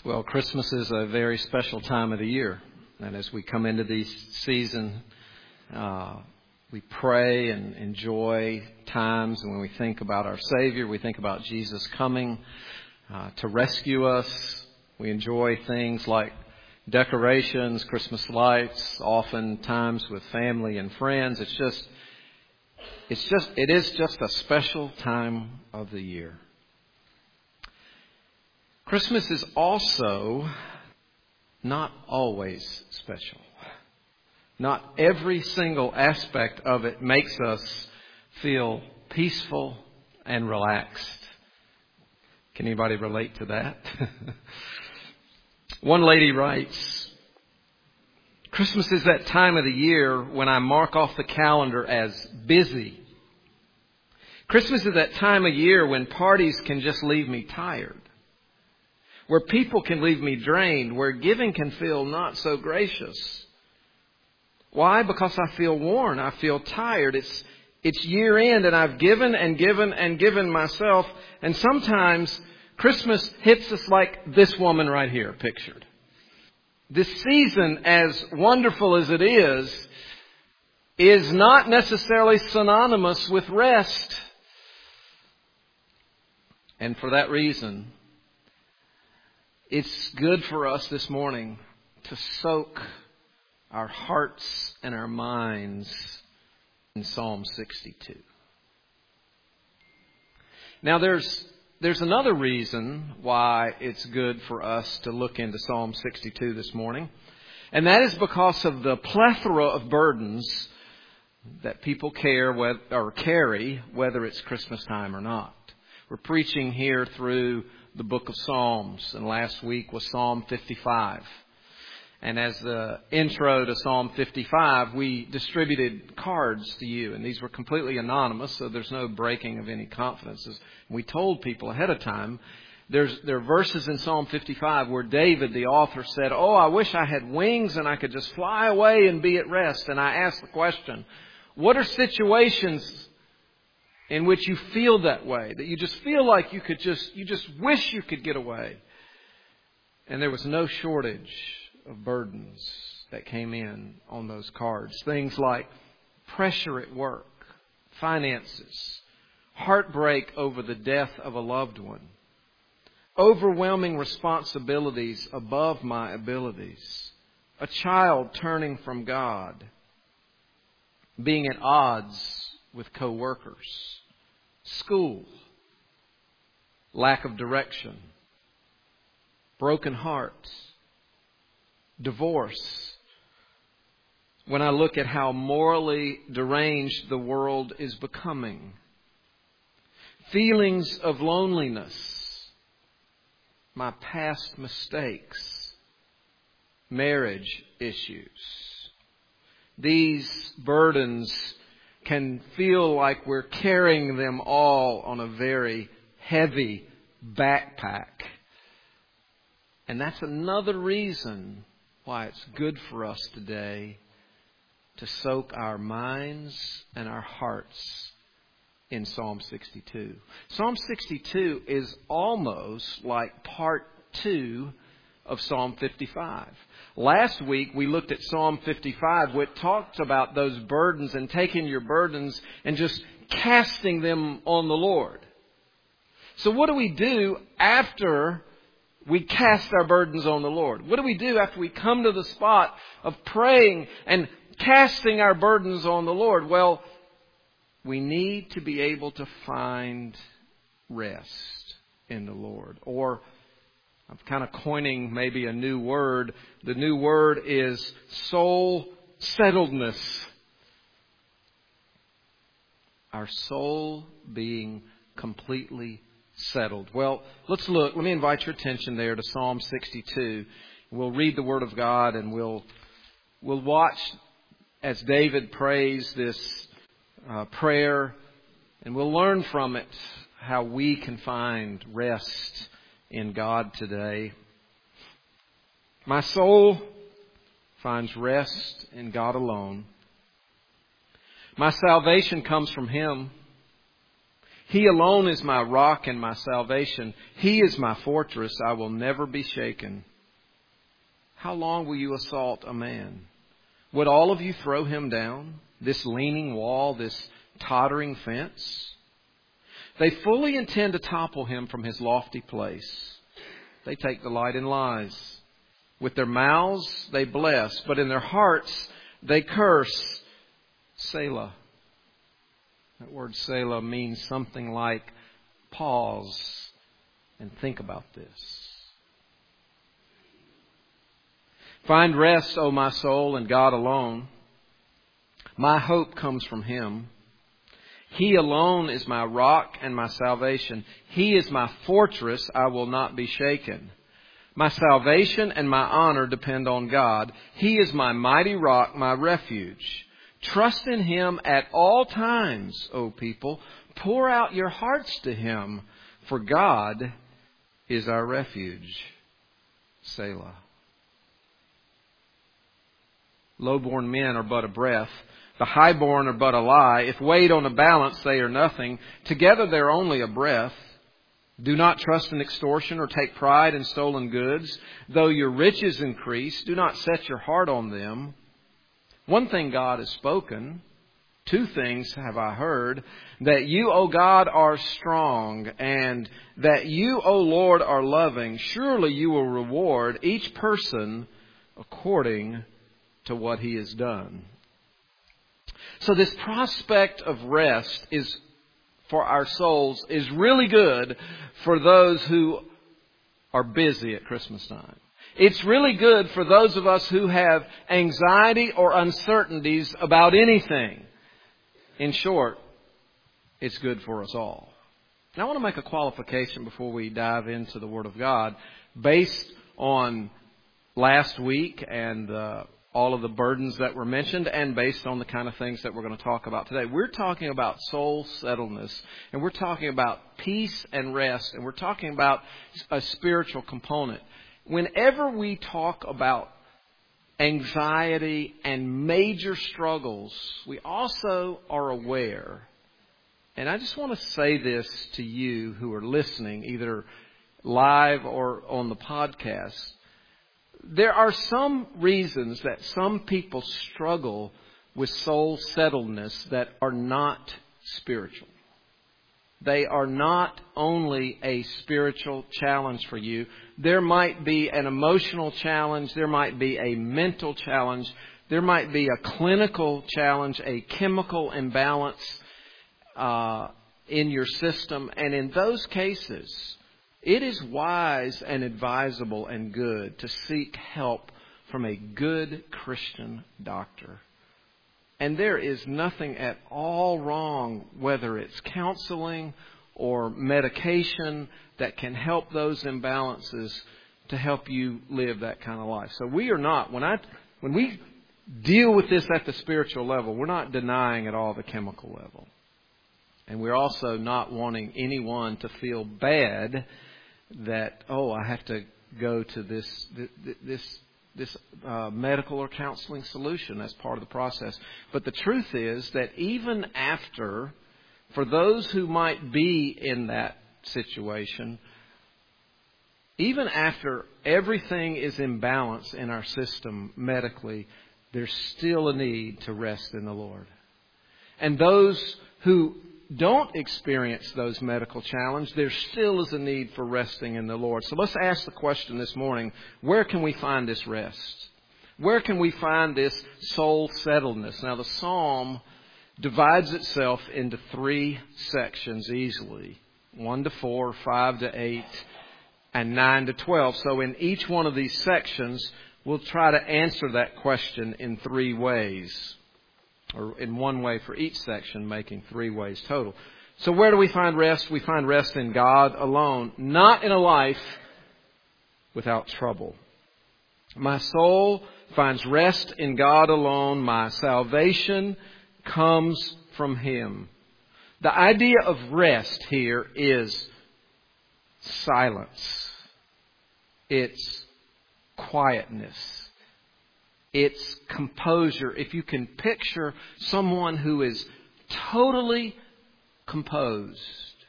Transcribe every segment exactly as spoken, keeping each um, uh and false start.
Well, Christmas is a very special time of the year. And as we come into this season, uh, we pray and enjoy times. And when we think about our Savior, we think about Jesus coming uh, to rescue us. We enjoy things like decorations, Christmas lights, often times with family and friends. It's just, it's just, it is just a special time of the year. Christmas is also not always special. Not every single aspect of it makes us feel peaceful and relaxed. Can anybody relate to that? One lady writes, Christmas is that time of the year when I mark off the calendar as busy. Christmas is that time of year when parties can just leave me tired. Where people can leave me drained, where giving can feel not so gracious. Why? Because I feel worn. I feel tired. It's, it's year end and I've given and given and given myself. And sometimes Christmas hits us like this woman right here pictured. This season, as wonderful as it is, is not necessarily synonymous with rest. And for that reason, it's good for us this morning to soak our hearts and our minds in Psalm sixty-two. Now there's there's another reason why it's good for us to look into Psalm sixty-two this morning. And that is because of the plethora of burdens that people care whether, or carry whether it's Christmas time or not. We're preaching here through the book of Psalms, and last week was Psalm fifty-five. And as the intro to Psalm fifty-five, we distributed cards to you, and these were completely anonymous, so there's no breaking of any confidences. We told people ahead of time, there's there are verses in Psalm fifty-five where David, the author, said, "Oh, I wish I had wings and I could just fly away and be at rest." And I asked the question, what are situations in which you feel that way, that you just feel like you could just, you just wish you could get away? And there was no shortage of burdens that came in on those cards. Things like pressure at work, finances, heartbreak over the death of a loved one, overwhelming responsibilities above my abilities, a child turning from God, being at odds with co-workers, school, lack of direction, broken hearts, divorce. When I look at how morally deranged the world is becoming, feelings of loneliness, my past mistakes, marriage issues, these burdens can feel like we're carrying them all on a very heavy backpack. And that's another reason why it's good for us today to soak our minds and our hearts in Psalm sixty-two. Psalm sixty-two is almost like part two of Psalm fifty-five. Last week we looked at Psalm fifty-five, which talks about those burdens and taking your burdens and just casting them on the Lord. So what do we do after we cast our burdens on the Lord? What do we do after we come to the spot of praying and casting our burdens on the Lord? Well, we need to be able to find rest in the Lord. Or I'm kind of coining maybe a new word. The new word is soul settledness. Our soul being completely settled. Well, let's look. Let me invite your attention there to Psalm sixty-two. We'll read the Word of God and we'll we'll watch as David prays this uh, prayer, and we'll learn from it how we can find rest in God today. My soul finds rest in God alone. My salvation comes from Him. He alone is my rock and my salvation. He is my fortress. I will never be shaken. How long will you assault a man? Would all of you throw him down? This leaning wall, this tottering fence? They fully intend to topple him from his lofty place. They take delight in lies. With their mouths they bless, but in their hearts they curse. Selah. That word Selah means something like pause and think about this. Find rest, O my soul, in God alone. My hope comes from Him. He alone is my rock and my salvation. He is my fortress. I will not be shaken. My salvation and my honor depend on God. He is my mighty rock, my refuge. Trust in Him at all times, O people. Pour out your hearts to Him, for God is our refuge. Selah. Low-born men are but a breath. The high-born are but a lie. If weighed on a balance, they are nothing. Together they're only a breath. Do not trust in extortion or take pride in stolen goods. Though your riches increase, do not set your heart on them. One thing God has spoken, two things have I heard, that you, O God, are strong, and that you, O Lord, are loving. Surely you will reward each person according to what he has done. So this prospect of rest is for our souls is really good for those who are busy at Christmas time. It's really good for those of us who have anxiety or uncertainties about anything. In short, it's good for us all. Now I want to make a qualification before we dive into the Word of God based on last week and uh, all of the burdens that were mentioned, and based on the kind of things that we're going to talk about today. We're talking about soul settledness, and we're talking about peace and rest, and we're talking about a spiritual component. Whenever we talk about anxiety and major struggles, we also are aware, and I just want to say this to you who are listening, either live or on the podcast. There are some reasons that some people struggle with soul settledness that are not spiritual. They are not only a spiritual challenge for you. There might be an emotional challenge. There might be a mental challenge. There might be a clinical challenge, a chemical imbalance uh, in your system. And in those cases, it is wise and advisable and good to seek help from a good Christian doctor. And there is nothing at all wrong, whether it's counseling or medication, that can help those imbalances to help you live that kind of life. So we are not, when I, when we deal with this at the spiritual level, we're not denying at all the chemical level. And we're also not wanting anyone to feel bad that, oh, I have to go to this this this uh, medical or counseling solution as part of the process. But the truth is that even after, for those who might be in that situation, even after everything is in balance in our system medically, there's still a need to rest in the Lord. And those who don't experience those medical challenges, there still is a need for resting in the Lord. So let's ask the question this morning, where can we find this rest? Where can we find this soul settledness? Now the psalm divides itself into three sections easily. One to four, five to eight, and nine to twelve. So in each one of these sections, we'll try to answer that question in three ways. Or in one way for each section, making three ways total. So where do we find rest? We find rest in God alone, not in a life without trouble. My soul finds rest in God alone. My salvation comes from Him. The idea of rest here is silence. It's quietness. It's composure. If you can picture someone who is totally composed,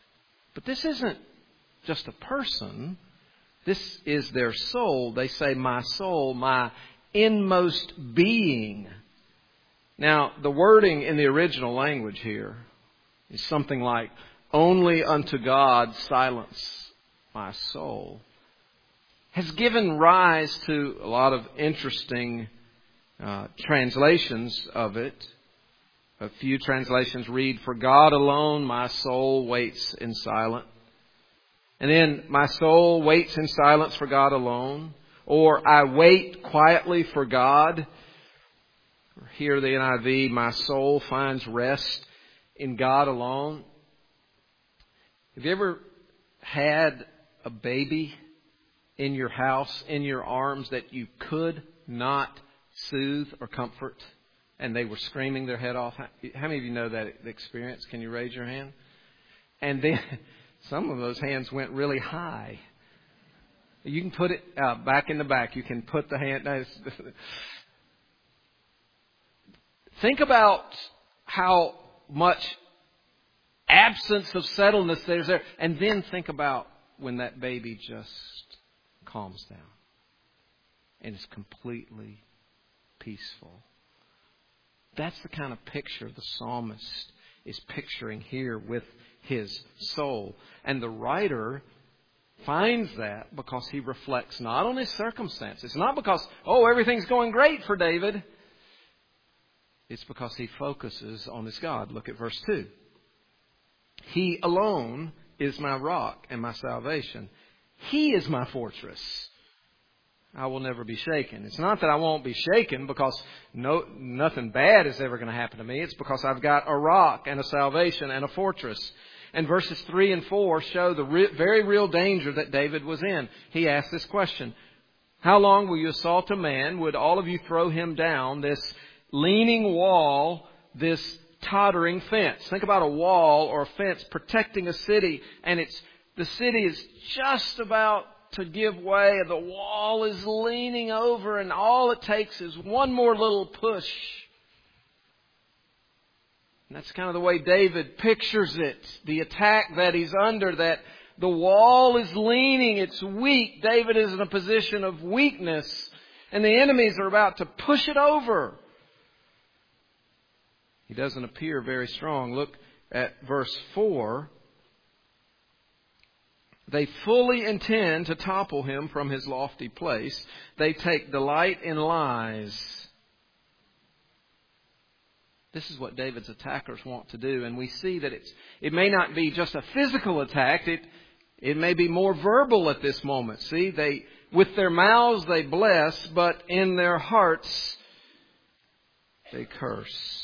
But this isn't just a person. This is their soul. They say, my soul, my inmost being. Now, the wording in the original language here is something like, only unto God silence my soul. Has given rise to a lot of interesting uh, translations of it. A few translations read, for God alone my soul waits in silence. And then, my soul waits in silence for God alone. Or, I wait quietly for God. Here the N I V, my soul finds rest in God alone. Have you ever had a baby in your house, in your arms, that you could not soothe or comfort, and they were screaming their head off? How many of you know that experience? Can you raise your hand? And then some of those hands went really high. You can put it uh, back in the back. You can put the hand. No, think about how much absence of settledness there's there. And then think about when that baby just calms down and is completely peaceful. That's the kind of picture the psalmist is picturing here with his soul. And the writer finds that because he reflects not on his circumstances. Not because, oh, everything's going great for David. It's because he focuses on his God. Look at verse two. He alone is my rock and my salvation. He is my fortress. I will never be shaken. It's not that I won't be shaken because no, nothing bad is ever going to happen to me. It's because I've got a rock and a salvation and a fortress. And verses three and four show the re- very real danger that David was in. He asked this question. How long will you assault a man? Would all of you throw him down this leaning wall, this tottering fence? Think about a wall or a fence protecting a city, and it's the city is just about to give way. The wall is leaning over, and all it takes is one more little push. And that's kind of the way David pictures it. The attack that he's under, that the wall is leaning, it's weak. David is in a position of weakness, and the enemies are about to push it over. He doesn't appear very strong. Look at verse four. They fully intend to topple him from his lofty place. They take delight in lies. This is what David's attackers want to do. And we see that it's, it may not be just a physical attack. It, it may be more verbal at this moment. See, they, with their mouths they bless, but in their hearts they curse.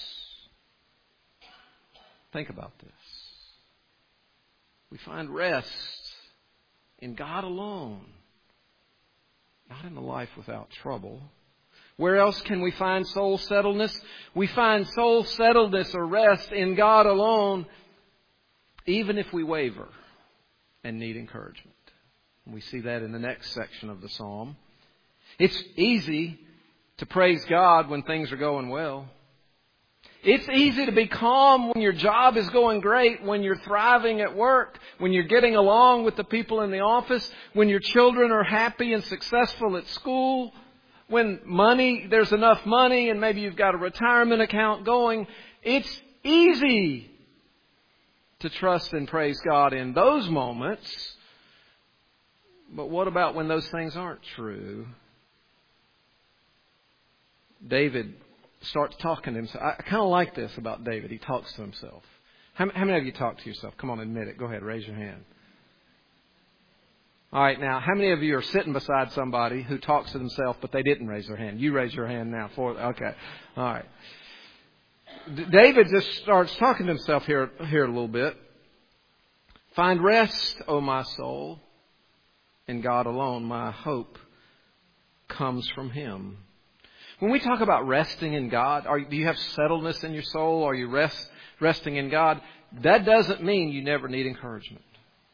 Think about this. We find rest in God alone, not in a life without trouble. Where else can we find soul settledness? We find soul settledness or rest in God alone, even if we waver and need encouragement. We see that in the next section of the psalm. It's easy to praise God when things are going well. It's easy to be calm when your job is going great, when you're thriving at work, when you're getting along with the people in the office, when your children are happy and successful at school, when money, there's enough money and maybe you've got a retirement account going. It's easy to trust and praise God in those moments. But what about when those things aren't true? David starts talking to himself. I kind of like this about David. He talks to himself. How, how many of you talk to yourself? Come on, admit it. Go ahead, raise your hand. All right, now, how many of you are sitting beside somebody who talks to themselves, but they didn't raise their hand? You raise your hand now. For okay, all right. D- David just starts talking to himself here, here a little bit. Find rest, O my soul, in God alone. My hope comes from Him. When we talk about resting in God, are, do you have settledness in your soul? Are you rest, resting in God? That doesn't mean you never need encouragement.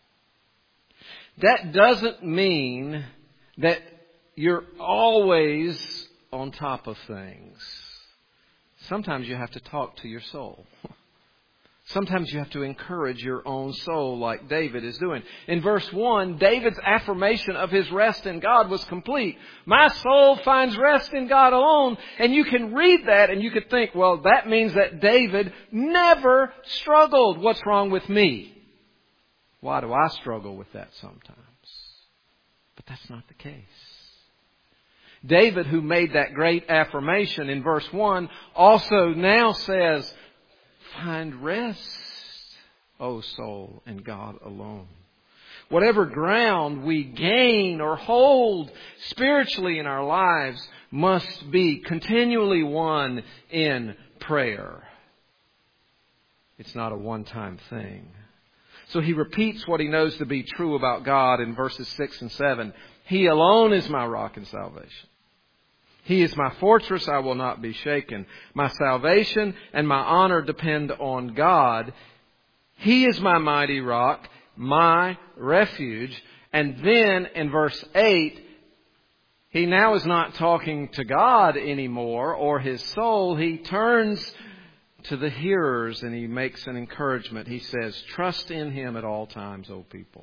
That doesn't mean that you're always on top of things. Sometimes you have to talk to your soul. Sometimes you have to encourage your own soul like David is doing. In verse one, David's affirmation of his rest in God was complete. My soul finds rest in God alone. And you can read that and you could think, well, that means that David never struggled. What's wrong with me? Why do I struggle with that sometimes? But that's not the case. David, who made that great affirmation in verse one, also now says, find rest, O soul, in God alone. Whatever ground we gain or hold spiritually in our lives must be continually won in prayer. It's not a one-time thing. So he repeats what he knows to be true about God in verses six and seven. He alone is my rock and salvation. He is my fortress, I will not be shaken. My salvation and my honor depend on God. He is my mighty rock, my refuge. And then in verse eight, he now is not talking to God anymore or his soul. He turns to the hearers and he makes an encouragement. He says, trust in Him at all times, O people.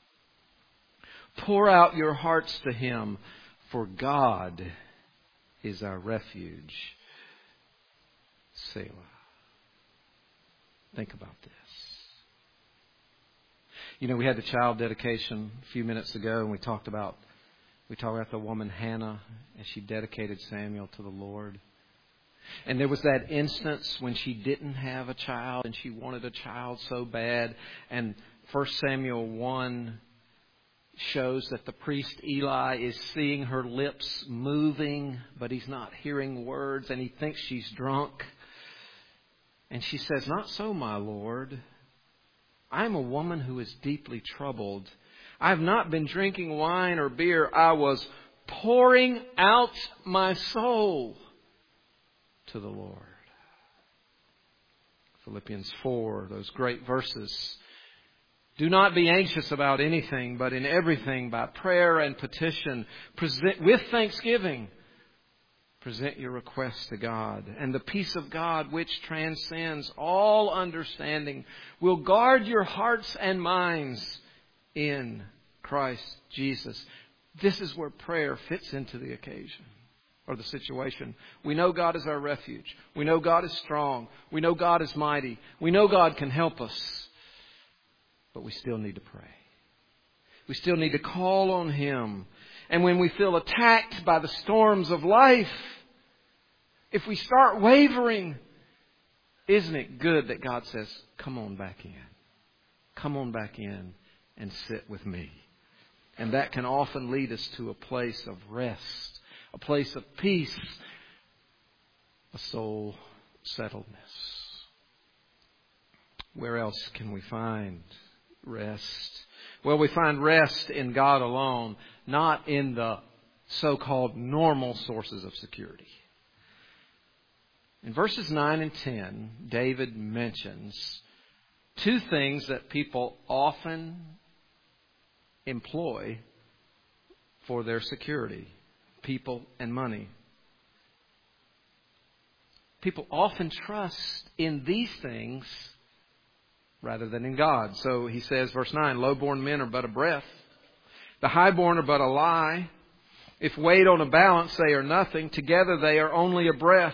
Pour out your hearts to Him, for God is our refuge. Selah. Think about this. You know, we had the child dedication a few minutes ago, and we talked about we talked about the woman Hannah as she dedicated Samuel to the Lord. And there was that instance when she didn't have a child and she wanted a child so bad. And First Samuel one shows that the priest Eli is seeing her lips moving, but he's not hearing words, and he thinks she's drunk. And she says, not so, my Lord. I am a woman who is deeply troubled. I have not been drinking wine or beer. I was pouring out my soul to the Lord. Philippians four, those great verses. Do not be anxious about anything, but in everything, by prayer and petition, present with thanksgiving, present your requests to God. And the peace of God, which transcends all understanding, will guard your hearts and minds in Christ Jesus. This is where prayer fits into the occasion or the situation. We know God is our refuge. We know God is strong. We know God is mighty. We know God can help us. But we still need to pray. We still need to call on Him. And when we feel attacked by the storms of life, if we start wavering, isn't it good that God says, come on back in. Come on back in and sit with me. And that can often lead us to a place of rest, a place of peace, a soul settledness. Where else can we find rest? Well, we find rest in God alone, not in the so-called normal sources of security. In verses nine and ten, David mentions two things that people often employ for their security: people and money. People often trust in these things rather than in God. So he says, verse nine, low-born men are but a breath. The high-born are but a lie. If weighed on a balance, they are nothing. Together they are only a breath.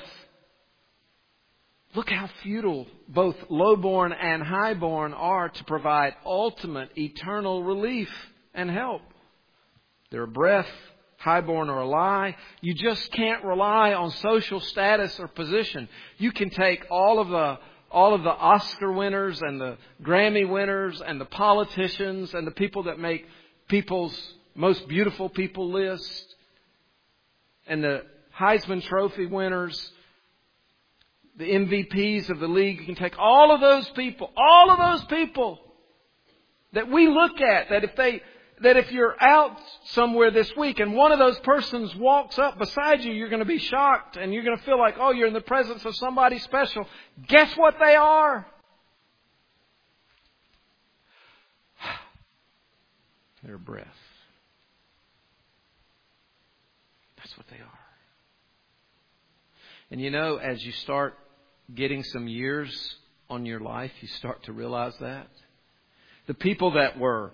Look how futile both low-born and high-born are to provide ultimate eternal relief and help. They're a breath. High-born or a lie. You just can't rely on social status or position. You can take all of the all of the Oscar winners and the Grammy winners and the politicians and the people that make people's most beautiful people list and the Heisman Trophy winners, the M V Ps of the league. You can take all of those people, all of those people that we look at, that if they That if you're out somewhere this week and one of those persons walks up beside you, you're going to be shocked and you're going to feel like, oh, you're in the presence of somebody special. Guess what they are? They're a breath. That's what they are. And you know, as you start getting some years on your life, you start to realize that. The people that were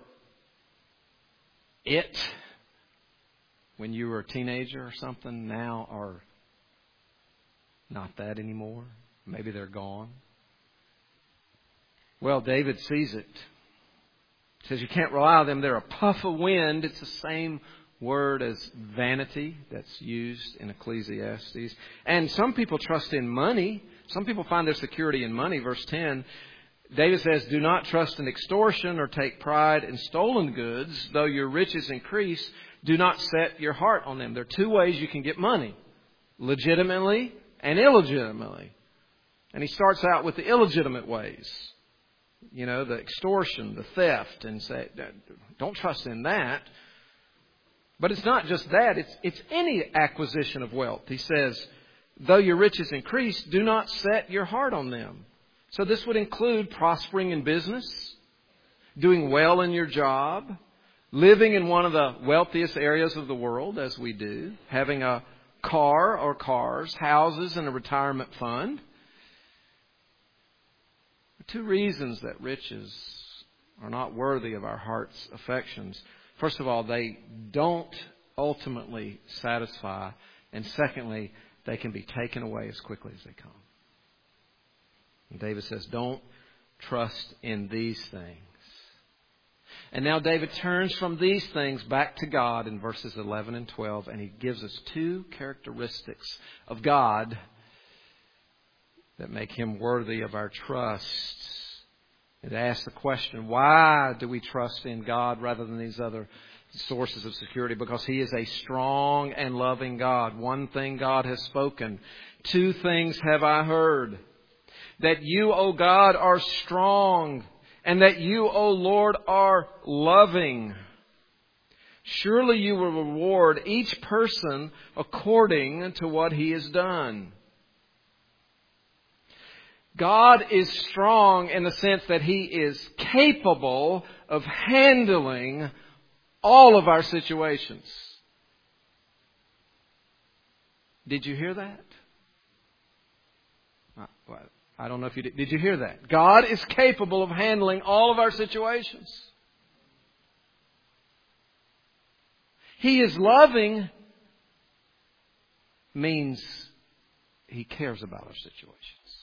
it when you were a teenager or something now are not that anymore. Maybe they're gone. Well, David sees it. He says you can't rely on them. They're a puff of wind. It's the same word as vanity that's used in Ecclesiastes. And some people trust in money. Some people find their security in money. Verse ten, David says, do not trust in extortion or take pride in stolen goods. Though your riches increase, do not set your heart on them. There are two ways you can get money. Legitimately and illegitimately. And he starts out with the illegitimate ways. You know, the extortion, the theft, and say, don't trust in that. But it's not just that. It's, it's any acquisition of wealth. He says, though your riches increase, do not set your heart on them. So this would include prospering in business, doing well in your job, living in one of the wealthiest areas of the world, as we do, having a car or cars, houses, and a retirement fund. Two reasons that riches are not worthy of our heart's affections. First of all, they don't ultimately satisfy. And secondly, they can be taken away as quickly as they come. And David says, don't trust in these things. And now David turns from these things back to God in verses eleven and twelve. And he gives us two characteristics of God that make Him worthy of our trust. It asks the question, why do we trust in God rather than these other sources of security? Because He is a strong and loving God. One thing God has spoken. Two things have I heard. That you, O God, are strong, and that you, O Lord, are loving. Surely you will reward each person according to what he has done. God is strong in the sense that He is capable of handling all of our situations. Did you hear that? I don't know if you did. Did you hear that? God is capable of handling all of our situations. He is loving means He cares about our situations.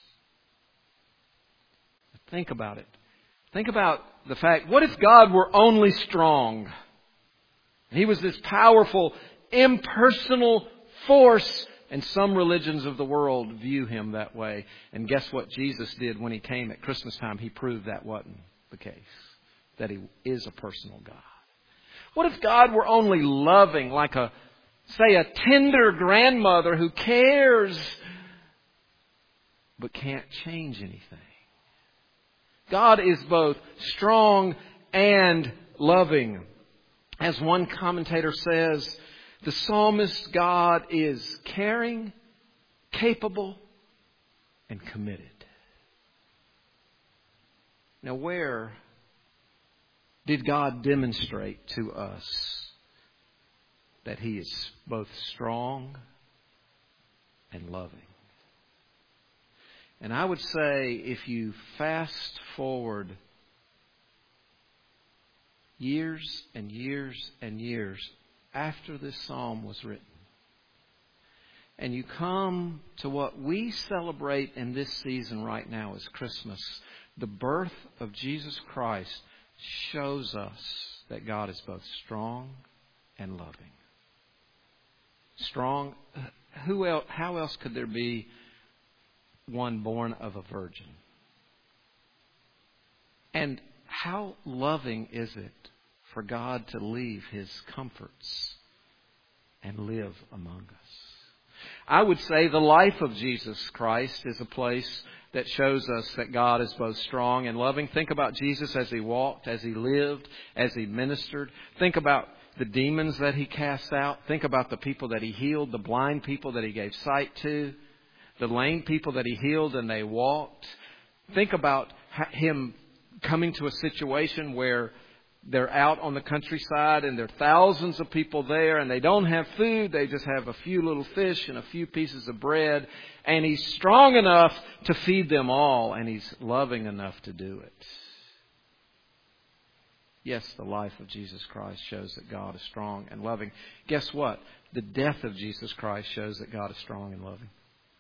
Think about it. Think about the fact, what if God were only strong? He was this powerful, impersonal force. And some religions of the world view Him that way. And guess what Jesus did when He came at Christmas time? He proved that wasn't the case. That He is a personal God. What if God were only loving, like a, say, a tender grandmother who cares but can't change anything? God is both strong and loving. As one commentator says, the psalmist God is caring, capable, and committed. Now, where did God demonstrate to us that He is both strong and loving? And I would say if you fast forward years and years and years after this psalm was written, and you come to what we celebrate in this season right now as Christmas, the birth of Jesus Christ shows us that God is both strong and loving. Strong. Who else? How else could there be one born of a virgin? And how loving is it for God to leave His comforts and live among us? I would say the life of Jesus Christ is a place that shows us that God is both strong and loving. Think about Jesus as He walked, as He lived, as He ministered. Think about the demons that He cast out. Think about the people that He healed, the blind people that He gave sight to, the lame people that He healed and they walked. Think about Him coming to a situation where they're out on the countryside and there are thousands of people there and they don't have food. They just have a few little fish and a few pieces of bread. And He's strong enough to feed them all, and He's loving enough to do it. Yes, the life of Jesus Christ shows that God is strong and loving. Guess what? The death of Jesus Christ shows that God is strong and loving.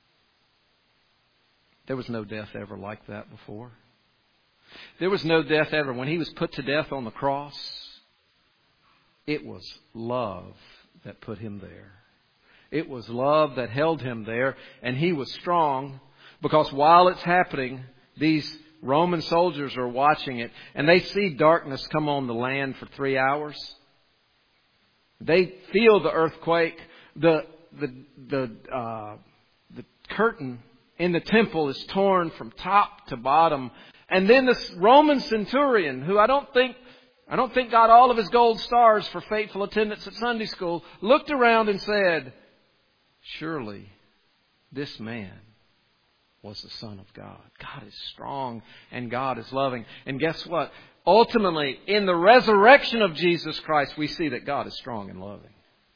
There was no death ever like that before. There was no death ever. When He was put to death on the cross, it was love that put Him there. It was love that held Him there, and He was strong because while it's happening, these Roman soldiers are watching it, and they see darkness come on the land for three hours. They feel the earthquake. The the the uh, the curtain in the temple is torn from top to bottom. And then this Roman centurion, who I don't think I don't think got all of his gold stars for faithful attendance at Sunday school, looked around and said, "Surely this man was the Son of God." God is strong and God is loving. And guess what? Ultimately, in the resurrection of Jesus Christ, we see that God is strong and loving.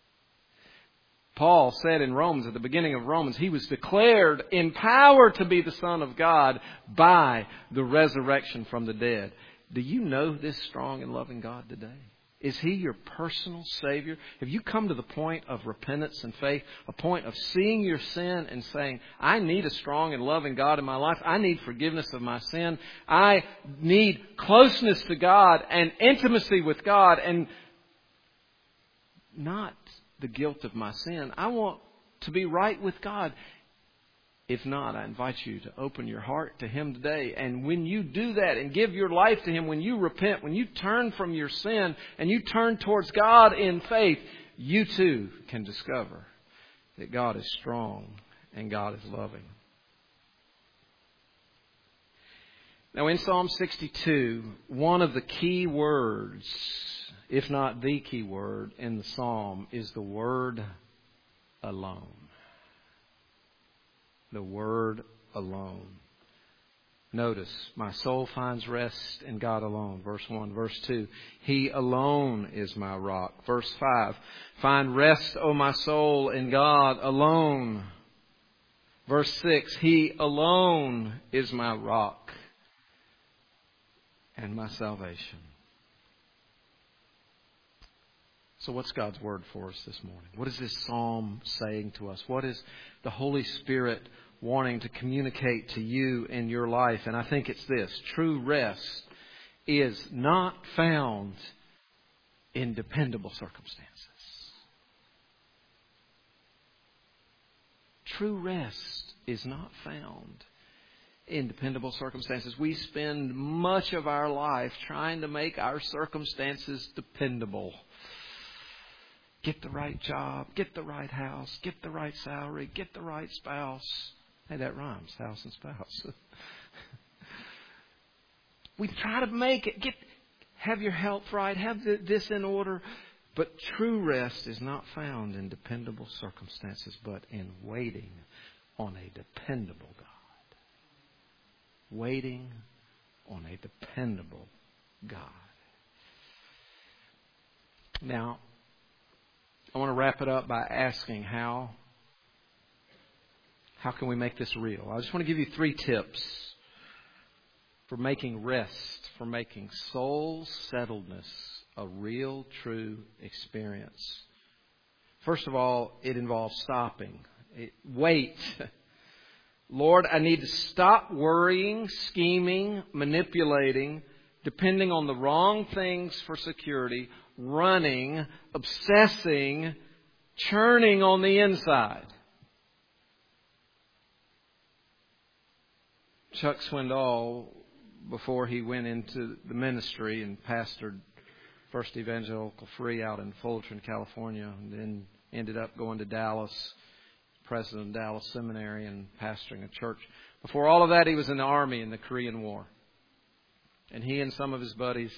Paul said in Romans, at the beginning of Romans, he was declared in power to be the Son of God by the resurrection from the dead. Do you know this strong and loving God today? Is He your personal Savior? Have you come to the point of repentance and faith, a point of seeing your sin and saying, I need a strong and loving God in my life. I need forgiveness of my sin. I need closeness to God and intimacy with God and not the guilt of my sin. I want to be right with God. If not, I invite you to open your heart to Him today. And when you do that and give your life to Him, when you repent, when you turn from your sin and you turn towards God in faith, you too can discover that God is strong and God is loving. Now in Psalm sixty-two, one of the key words, if not the key word in the psalm, is the word alone. The word alone. Notice, my soul finds rest in God alone. Verse one. Verse two, He alone is my rock. Verse five, find rest, O my soul, in God alone. Verse six, He alone is my rock and my salvation. So what's God's word for us this morning? What is this psalm saying to us? What is the Holy Spirit wanting to communicate to you in your life? And I think it's this. True rest is not found in dependable circumstances. True rest is not found in dependable circumstances. We spend much of our life trying to make our circumstances dependable. Get the right job, get the right house, get the right salary, get the right spouse. Hey, that rhymes, house and spouse. We try to make it, get, have your health right, have this in order. But true rest is not found in dependable circumstances, but in waiting on a dependable God. Waiting on a dependable God. Now, I want to wrap it up by asking how, how can we make this real? I just want to give you three tips for making rest, for making soul settledness a real, true experience. First of all, it involves stopping. It, wait. Lord, I need to stop worrying, scheming, manipulating, depending on the wrong things for security, running, obsessing, churning on the inside. Chuck Swindoll, before he went into the ministry and pastored First Evangelical Free out in Fulton, California, and then ended up going to Dallas, president of Dallas Seminary and pastoring a church. Before all of that, he was in the Army in the Korean War. And he and some of his buddies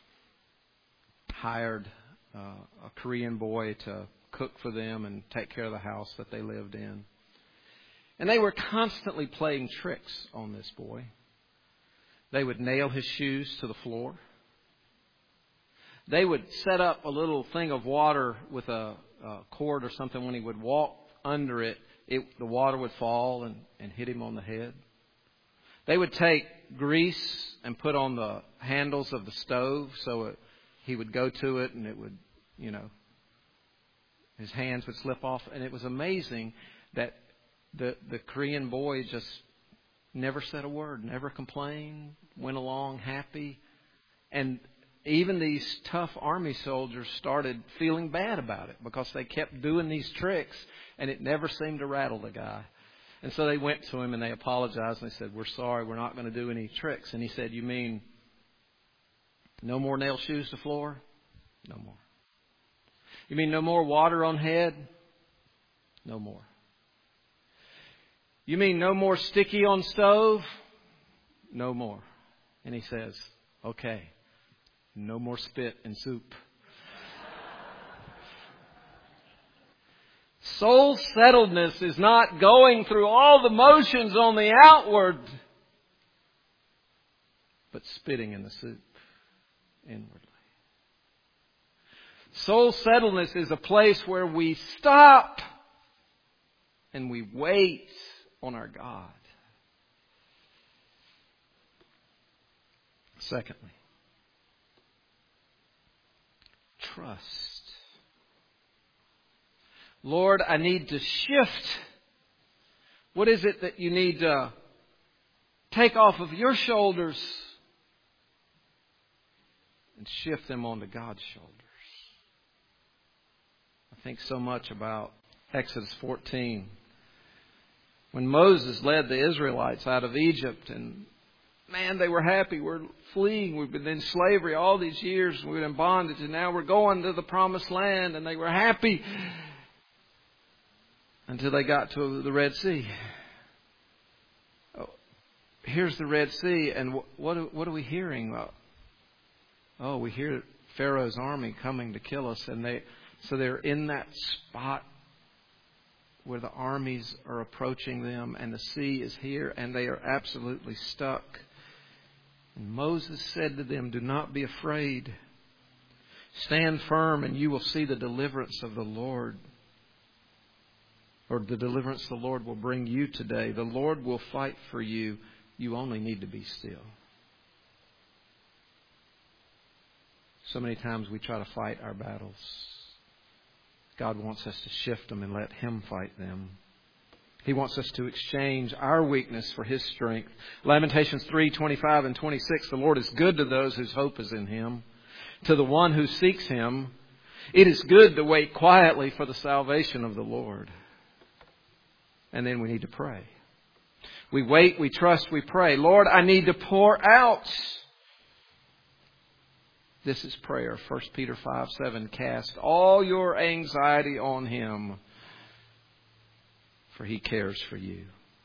hired uh, a Korean boy to cook for them and take care of the house that they lived in. And they were constantly playing tricks on this boy. They would nail his shoes to the floor. they would set up a little thing of water with a, a cord or something. When he would walk under it, it the water would fall and, and hit him on the head. They would take grease and put on the handles of the stove so it, he would go to it and it would, you know, his hands would slip off. And it was amazing that the the Korean boy just never said a word, never complained, went along happy. And even these tough army soldiers started feeling bad about it because they kept doing these tricks and it never seemed to rattle the guy. And so they went to him and they apologized and they said, "We're sorry, we're not going to do any tricks." And he said, "You mean no more nail shoes to floor? No more. You mean no more water on head? No more. You mean no more sticky on stove? No more." And he says, "Okay, no more spit in soup." Soul settledness is not going through all the motions on the outward, but spitting in the soup inwardly. Soul settledness is a place where we stop and we wait on our God. Secondly, trust. Lord, I need to shift. What is it that you need to take off of your shoulders and shift them onto God's shoulders? I think so much about Exodus fourteen. When Moses led the Israelites out of Egypt, and man, they were happy. We're fleeing. We've been in slavery all these years. We've been in bondage, and now we're going to the promised land, and they were happy until they got to the Red Sea. Oh, here's the Red Sea, and what what are we hearing? Oh, we hear Pharaoh's army coming to kill us, and they so they're in that spot where the armies are approaching them, and the sea is here, and they are absolutely stuck. And Moses said to them, "Do not be afraid. Stand firm, and you will see the deliverance of the Lord." Or the deliverance the Lord will bring you today. The Lord will fight for you. You only need to be still. So many times we try to fight our battles. God wants us to shift them and let Him fight them. He wants us to exchange our weakness for His strength. Lamentations three, twenty-five and twenty-six. The Lord is good to those whose hope is in Him. To the one who seeks Him, it is good to wait quietly for the salvation of the Lord. And then we need to pray. We wait, we trust, we pray. Lord, I need to pour out. This is prayer. First Peter five, seven. Cast all your anxiety on Him, for He cares for you.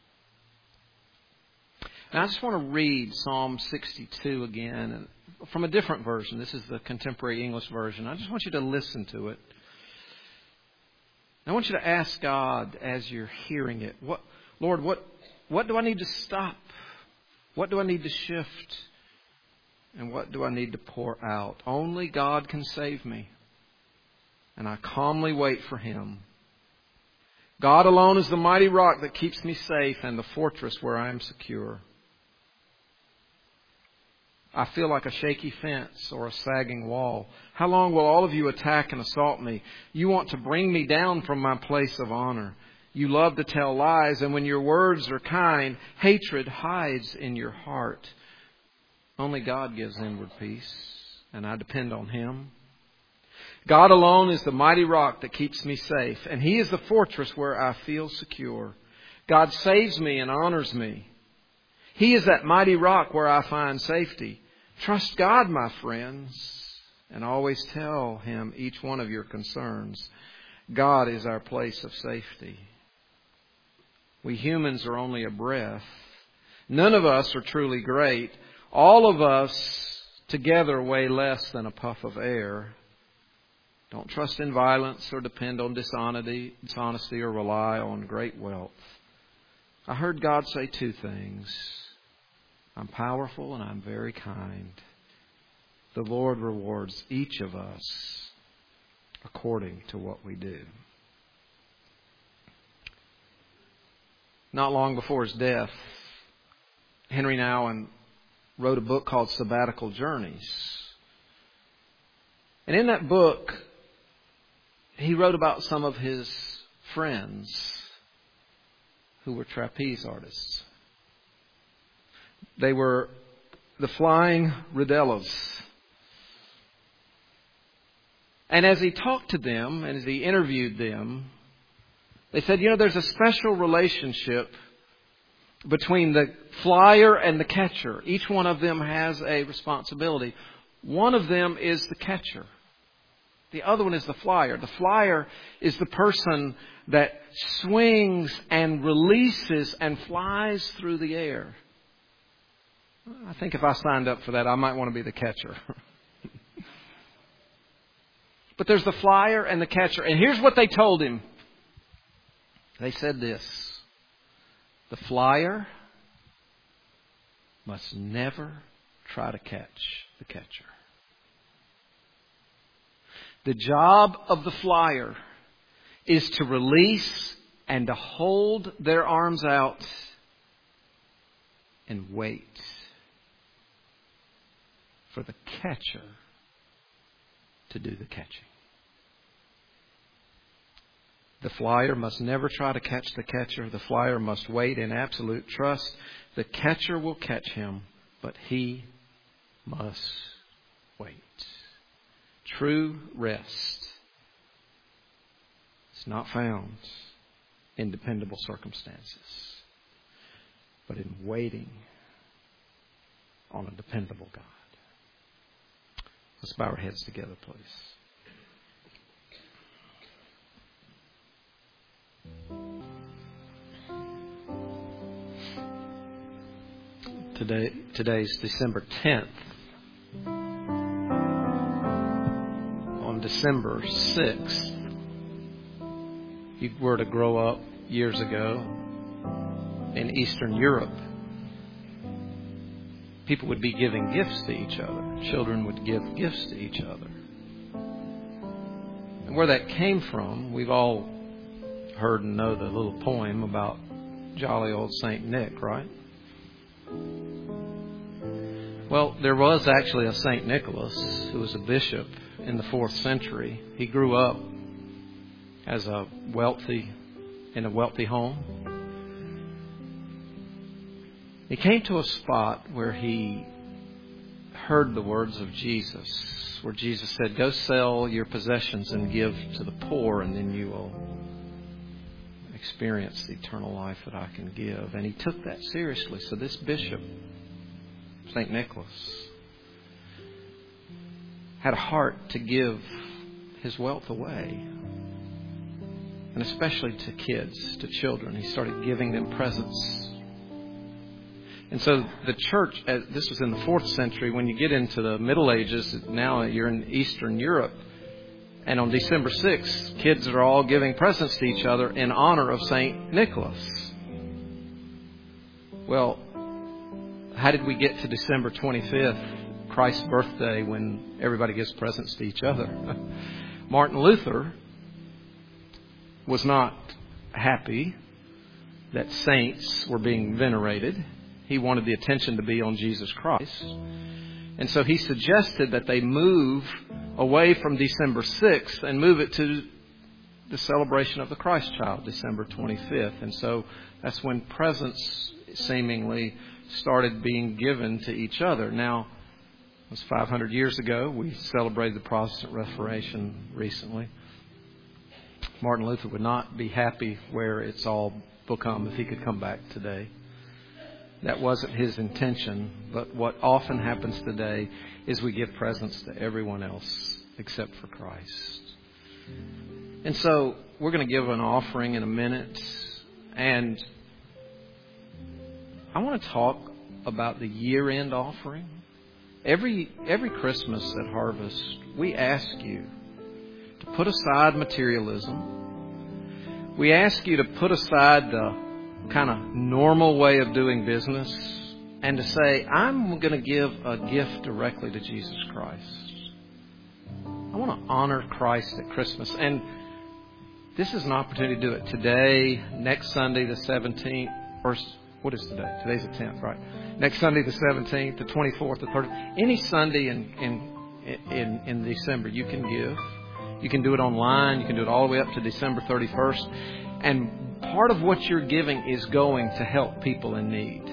Now I just want to read Psalm sixty-two again from a different version. This is the contemporary English version. I just want you to listen to it. I want you to ask God as you're hearing it, what, Lord, what, what do I need to stop? What do I need to shift? And what do I need to pour out? Only God can save me. And I calmly wait for Him. God alone is the mighty rock that keeps me safe and the fortress where I am secure. I feel like a shaky fence or a sagging wall. How long will all of you attack and assault me? You want to bring me down from my place of honor. You love to tell lies, and when your words are kind, hatred hides in your heart. Only God gives inward peace, and I depend on Him. God alone is the mighty rock that keeps me safe, and He is the fortress where I feel secure. God saves me and honors me. He is that mighty rock where I find safety. Trust God, my friends, and always tell Him each one of your concerns. God is our place of safety. We humans are only a breath. None of us are truly great. All of us together weigh less than a puff of air. Don't trust in violence or depend on dishonesty, dishonesty or rely on great wealth. I heard God say two things. I'm powerful and I'm very kind. the Lord rewards each of us according to what we do. Not long before his death, Henry Nouwen wrote a book called Sabbatical Journeys. And in that book, he wrote about some of his friends who were trapeze artists. They were the Flying Ridellas. And as he talked to them and as he interviewed them, they said, you know, there's a special relationship between the flyer and the catcher. Each one of them has a responsibility. One of them is the catcher. The other one is the flyer. The flyer is the person that swings and releases and flies through the air. I think if I signed up for that, I might want to be the catcher. But there's the flyer and the catcher. And here's what they told him. They said this: the flyer must never try to catch the catcher. The job of the flyer is to release and to hold their arms out and wait for the catcher to do the catching. The flyer must never try to catch the catcher. The flyer must wait in absolute trust. The catcher will catch him, but he must wait. True rest is not found in dependable circumstances, but in waiting on a dependable God. Let's bow our heads together, please. Today, today's December tenth. On December sixth, if you were to grow up years ago in Eastern Europe, people would be giving gifts to each other. Children would give gifts to each other. And where that came from, we've all heard and know the little poem about jolly old Saint Nick, right? Well, there was actually a Saint Nicholas who was a bishop in the fourth century. He grew up as a wealthy, in a wealthy home. He came to a spot where he heard the words of Jesus, where Jesus said, go sell your possessions and give to the poor, and then you will experience the eternal life that I can give. And he took that seriously. So this bishop, Saint Nicholas, had a heart to give his wealth away. And especially to kids, to children. He started giving them presents. And so the church, this was in the fourth century. When you get into the Middle Ages, now you're in Eastern Europe. And on December sixth, kids are all giving presents to each other in honor of Saint Nicholas. Well, how did we get to December twenty-fifth, Christ's birthday, when everybody gives presents to each other? Martin Luther was not happy that saints were being venerated. He wanted the attention to be on Jesus Christ. And so he suggested that they move away from December sixth and move it to the celebration of the Christ child, December twenty-fifth. And so that's when presents seemingly started being given to each other. Now, it was five hundred years ago. We celebrated the Protestant Reformation recently. Martin Luther would not be happy where it's all become if he could come back today. That wasn't his intention, but what often happens today is we give presents to everyone else except for Christ. And so we're going to give an offering in a minute, and I want to talk about the year-end offering. Every every Christmas at Harvest, we ask you to put aside materialism. We ask you to put aside the kind of normal way of doing business and to say, I'm going to give a gift directly to Jesus Christ. I want to honor Christ at Christmas. And this is an opportunity to do it today, next Sunday, the seventeenth, or what is today? Today's the tenth, right? Next Sunday, the seventeenth, the twenty-fourth, the thirtieth. Any Sunday in, in, in, in December, you can give. You can do it online. You can do it all the way up to December thirty-first. And part of what you're giving is going to help people in need.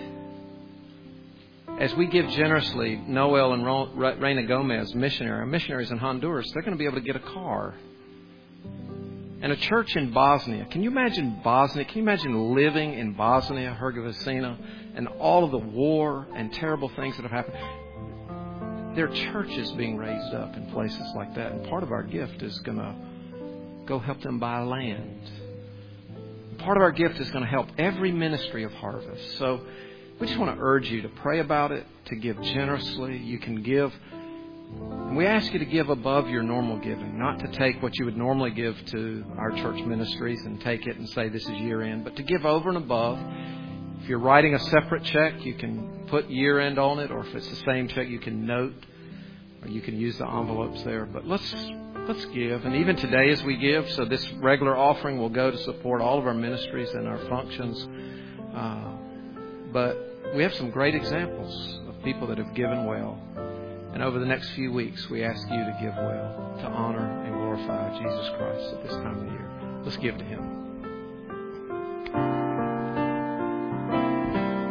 As we give generously, Noel and Reina Gomez, missionary, missionaries in Honduras, they're going to be able to get a car. And a church in Bosnia. Can you imagine Bosnia? Can you imagine living in Bosnia, Herzegovina, and all of the war and terrible things that have happened? There are churches being raised up in places like that. And part of our gift is going to go help them buy land. Part of our gift is going to help every ministry of Harvest. So we just want to urge you to pray about it, to give generously. You can give. And we ask you to give above your normal giving, not to take what you would normally give to our church ministries and take it and say this is year end, but to give over and above. If you're writing a separate check, you can put year end on it, or if it's the same check, you can note, or you can use the envelopes there. But let's let's give. And even today as we give, so this regular offering will go to support all of our ministries and our functions. Uh, but we have some great examples of people that have given well. And over the next few weeks, we ask you to give well, to honor and glorify Jesus Christ at this time of the year. Let's give to Him.